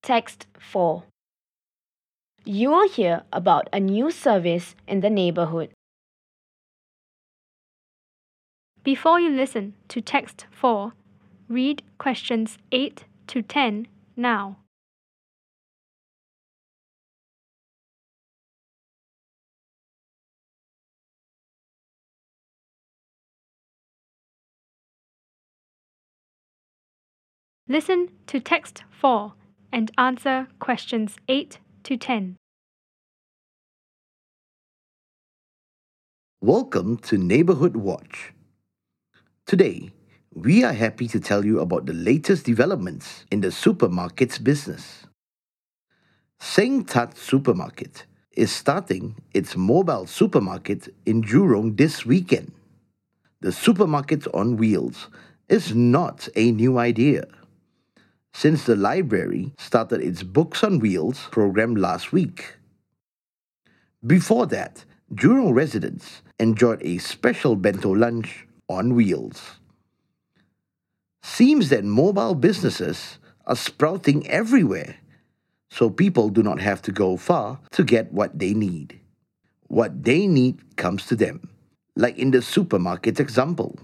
Text 4. You will hear about a new service in the neighborhood. Before you listen to text 4, read questions 8 to 10 now. Listen to text 4 and answer questions 8 to 10. Welcome to Neighborhood Watch. Today, we are happy to tell you about the latest developments in the supermarkets business. Seng Tat Supermarket is starting its mobile supermarket in Jurong this weekend. The supermarket on wheels is not a new idea. Since the library started its Books on Wheels program last week. Before that, Jurong residents enjoyed a special bento lunch on wheels. Seems that mobile businesses are sprouting everywhere, so people do not have to go far to get what they need. What they need comes to them, like in the supermarket example.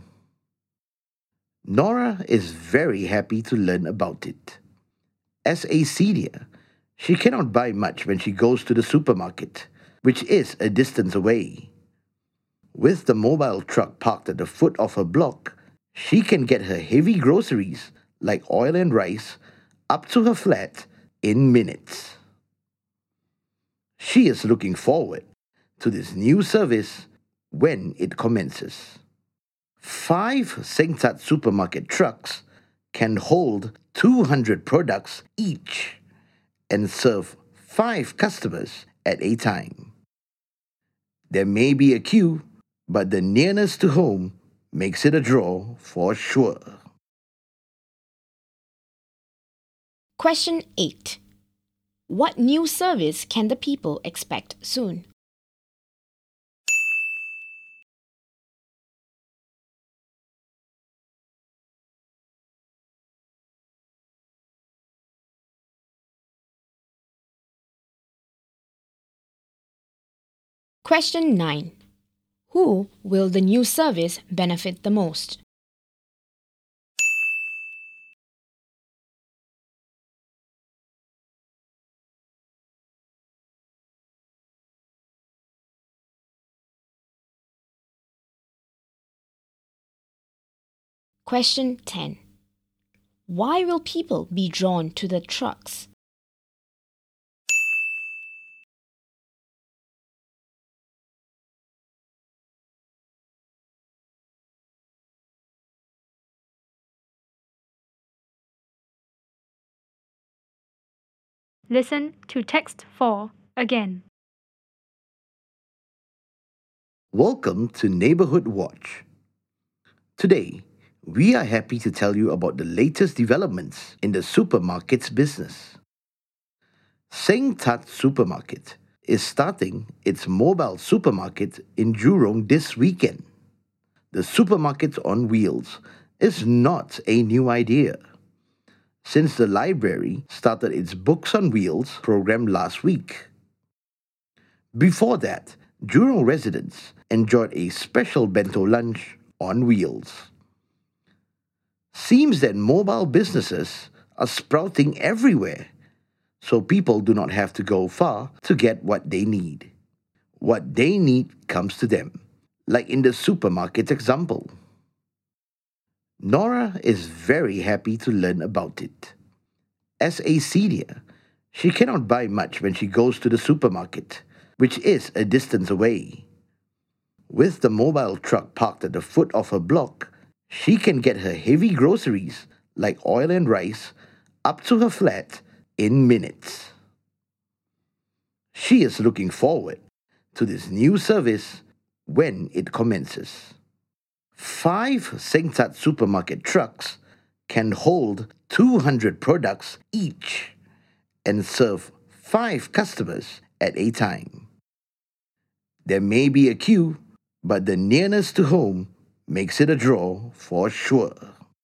Nora is very happy to learn about it. As a senior, she cannot buy much when she goes to the supermarket, which is a distance away. With the mobile truck parked at the foot of her block, she can get her heavy groceries like oil and rice up to her flat in minutes. She is looking forward to this new service when it commences. 5 Seng Tat supermarket trucks can hold 200 products each and serve 5 customers at a time. There may be a queue, but the nearness to home makes it a draw for sure. Question 8. What new service can the people expect soon? Question 9. Who will the new service benefit the most? Question 10. Why will people be drawn to the trucks? Listen to text 4 again. Welcome to Neighborhood Watch. Today, we are happy to tell you about the latest developments in the supermarkets business. Seng Tat Supermarket is starting its mobile supermarket in Jurong this weekend. The supermarket on wheels is not a new idea. Since the library started its Books on Wheels program last week. Before that, Jurong residents enjoyed a special bento lunch on wheels. Seems that mobile businesses are sprouting everywhere, so people do not have to go far to get what they need. What they need comes to them, like in the supermarket example. Nora is very happy to learn about it. As a senior, she cannot buy much when she goes to the supermarket, which is a distance away. With the mobile truck parked at the foot of her block, she can get her heavy groceries like oil and rice up to her flat in minutes. She is looking forward to this new service when it commences. 5 Seng Tat supermarket trucks can hold 200 products each and serve 5 customers at a time. There may be a queue, but the nearness to home makes it a draw for sure.